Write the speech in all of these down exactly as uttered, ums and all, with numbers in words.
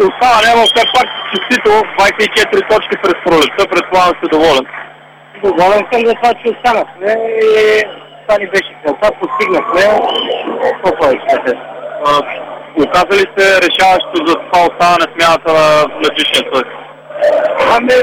остава няма, все пак честито двадесет и четири точки през пролетта, предполагам сте доволен. Доволен съм за това, че останахме и това ни беше целта, постигнахме. Какво е искате? Оказа ли се решаващо за това оставане смяната на летишния съд? Ами,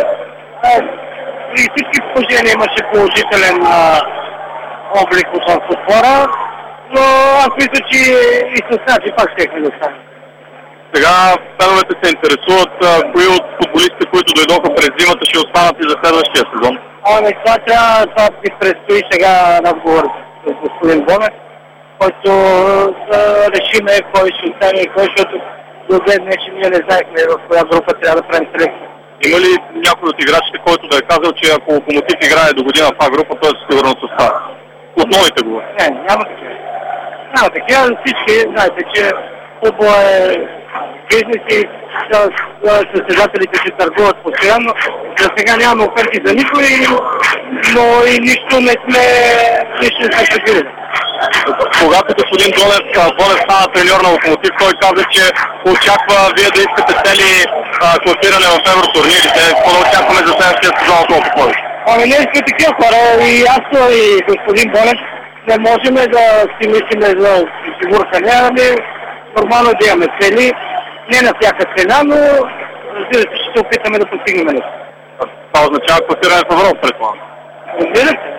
при всички положения имаше положителен а, облик от отбора, но аз мисля, че и с нас и пак щехме да стане. Сега феновете се интересуват а, кои от футболистите, които дойдоха през зимата, ще останат и за следващия сезон. Ами, това трябва, това ми предстои сега разговор с господин Бонев, който да решиме кой ще остане и кой, защото до ден днешен ние не знаехме в коя група трябва да правим селекция. Има ли някой от играчите, който да е казал, че ако Локомотив играе до година в тази група, той със сигурност остава? От новите го. Не, няма такива. Няма такива. Всички знаете, че футбол е бизнес и състезателите се търгуват постоянно. За сега нямаме оферти за никой, но и нищо не сме, нищо не сме предвидели. Когато господин Донев, Бонев стана треньор на Локомотив, той каза, че очаква вие да искате цели класиране в евротурнирите. Какво да очакваме за следващия сезон колко повече? Ами ние сме такива хора и аз и господин Бонев не можем да си мислиме за фигурка. Не, ами нормално да имаме цели, не на всяка цена, но разбира се, ще се опитаме да постигнем нещо. Това означава класиране в Европа, предполагам. Разбира се.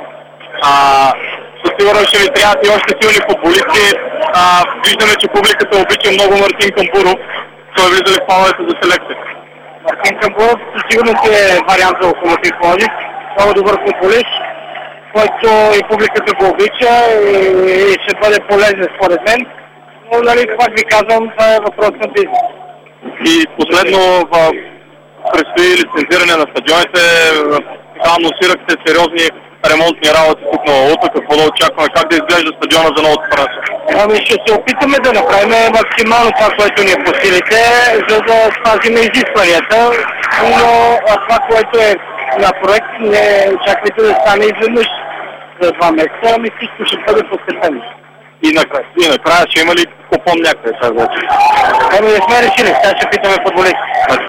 Със сигурно ще ви трябват и още силни футболисти. А, виждаме, че публиката обича много Мартин Камбуров. Той влиза ли в плановете за селекция? Мартин Камбуров със сигурност е вариант за Локомотив Пловдив. Много добър футболист, който и публиката го обича и, и ще бъде полезен според мен. Но, нали, пак ви казвам, това е въпрос на бизнес. И последно, предстои лицензиране на стадионите. Сега анонсирахте сериозни ремонтни работи тук на Лаута. Какво да очакваме? Как да изглежда стадиона за новото първенство? Ами ще се опитаме да направим максимално това, което ни е по силите, за да спазим изискванията. Но това, което е на проект, не очаквайте да стане изведнъж за два месеца, ами всичко ще бъде постепенно. И накрая, и накрая ще има ли купон някъде? Ами не сме решили, сега ще питаме футболисти.